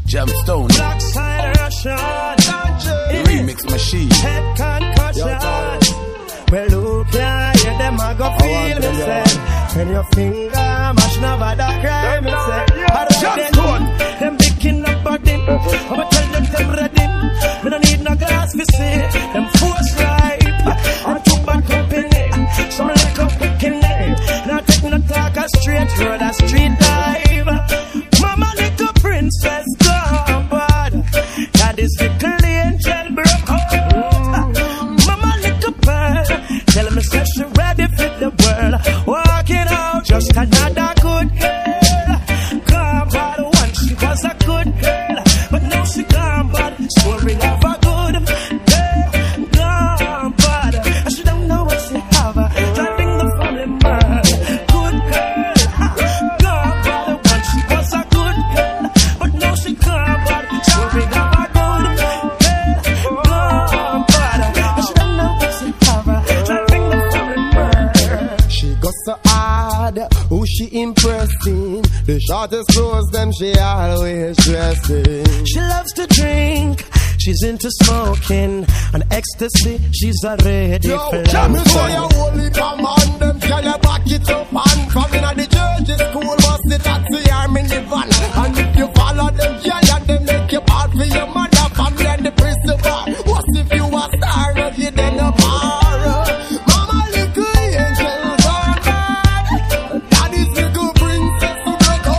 Gemstone. Black side Russian. Remix machine. Head concussion. Well, look here, yeah, them a go feel me say. When your finger mash never that crime me say. Alright then, them picking up body. I'ma tell them ready. Me don't need no glass for see. Them force right. I'm too bad company. Some like up picking it. Now take no talk a straight road, a street dive. Mama little princess gone bad. That is little angel broke out. Mama little pearl. Tell me say she ready for the world. Walking out, just another good girl. Gone bad once she was a good girl, but now she gone bad. Story of a good girl. Gone bad, and she don't know what she have. Driving the family mad. Good girl. Gone bad once she was a good girl, but now she gone bad. Story of a good girl. Gone bad, and she don't know what she have. Driving the family mad. She got so hard, who she impressing? The shortest clothes them she always dressing. She loves to drink, she's into smoking, and ecstasy she's already Yo, tell me so you only come on them, tell you back it up and from in the church, school, bus, the taxi, arm in the van. And if you follow them, yeah, them make you bad for your mother, family and the principal. What if you a star, not you then a bar? Mama little angel gone bad. Daddy's little princess who broke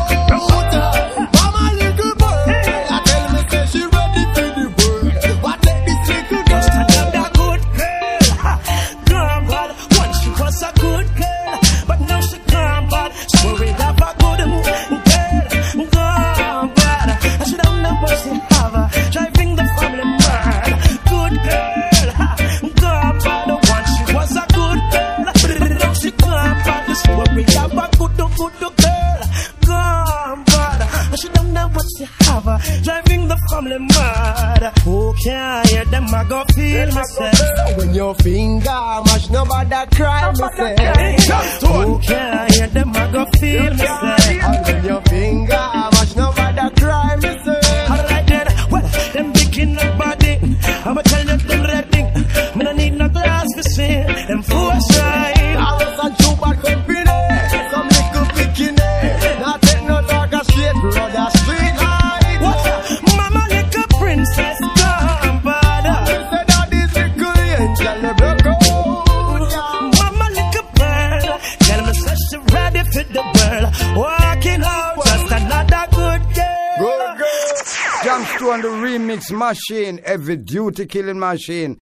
out. Mama little bird, I tell me say she ready for the world. What let this little girl? just another good girl. Gone bad once she was a good girl, but now she gone bad. Story of a good girl. Gone bad, and she don't know what she have. Driving the family mad. Good girl. Gone bad once she was a good girl, but now she gone bad. The story of a good girl. Gone bad, and she don't know what she have. Driving the family mad. Who can hear them? I go feel myself. When your finger mash nobody cry, me say. Who can hear them? I go feel myself. When your finger mash nobody cry, me say. Alright then, well, them picking up body. I'ma tell you them ready. Me no need no glass for see. Them force right. I was a too bad company. Some little bikini. Not take no talk a straight road, a street light. What? Mama little princess gone bad. Me say that is little angel, they broke out. Mama little pearl. Tell me say she ready for the world. Walking out, just another good girl. Gemstone, the remix machine, heavy duty killing machine.